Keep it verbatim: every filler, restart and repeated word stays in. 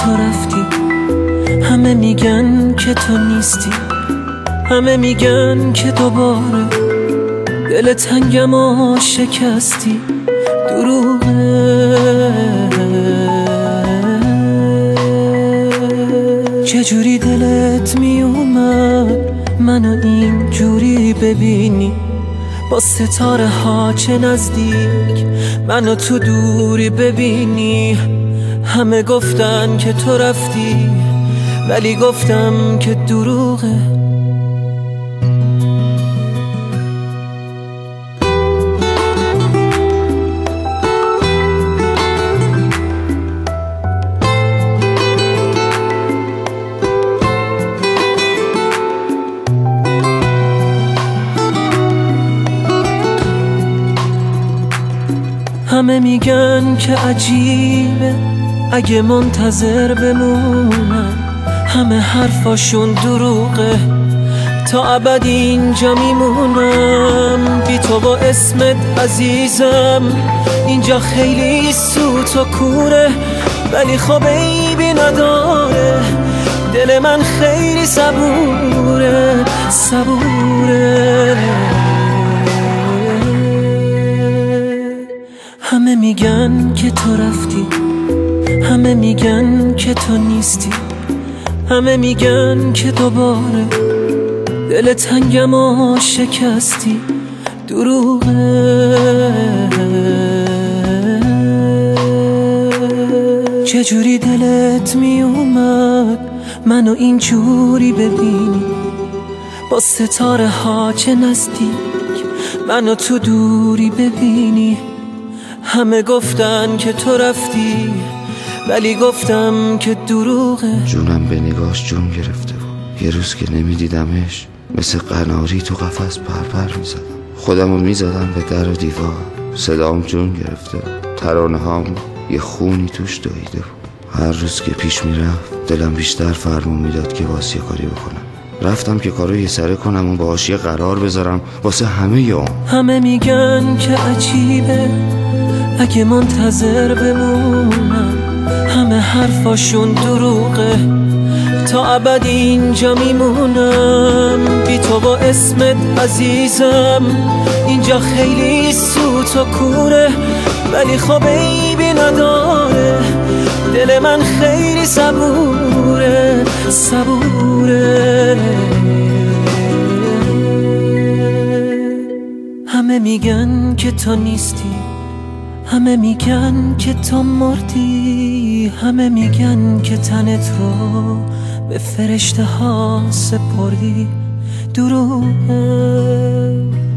تو رفتی، همه میگن که تو نیستی، همه میگن که دوباره دل تنگم و شکستی. دروغه، چجوری دلت میومد منو این جوری ببینی، با ستاره ها چه نزدیک منو تو دوری ببینی. همه گفتن که تو رفتی ولی گفتم که دروغه. همه میگن که عجیبه اگه منتظر بمونم، همه حرفاشون دروغه، تا ابد اینجا میمونم بی تو با اسمت عزیزم. اینجا خیلی سوت و کوره ولی خب عیبی نداره، دل من خیلی صبوره صبوره. همه میگن که تو رفتی، همه میگن که تو نیستی، همه میگن که دوباره دل تنگم و شکستی. دروغه، چجوری دلت میومد منو اینجوری ببینی، با ستاره ها چه نزدیک منو تو دوری ببینی. همه گفتن که تو رفتی ولی گفتم که دروغه. جونم به نگاش جون گرفته بود، یه روز که نمیدیدمش مثل قناری تو قفس پرپر میزدم، خودمو میزدم به در و دیوار، صدام جون گرفته بود، ترانه هام یه خونی توش دویده بود. هر روز که پیش میرفت دلم بیشتر فرمون میداد که واسه یه کاری بکنم. رفتم که کارو یه سره کنم و باهاش یه قرار بذارم واسه همه یوم. همه میگن که عجیبه اگه منتظر بمونم، همه حرفاشون دروغه، تا ابد اینجا میمونم بی تو با اسمت عزیزم. اینجا خیلی سوت و کوره ولی خب عیبی نداره، دل من خیلی صبوره صبوره. همه میگن که تو نیستی، همه میگن که تو مردی، همه میگن که تنت رو به فرشته ها سپردی. دروغه.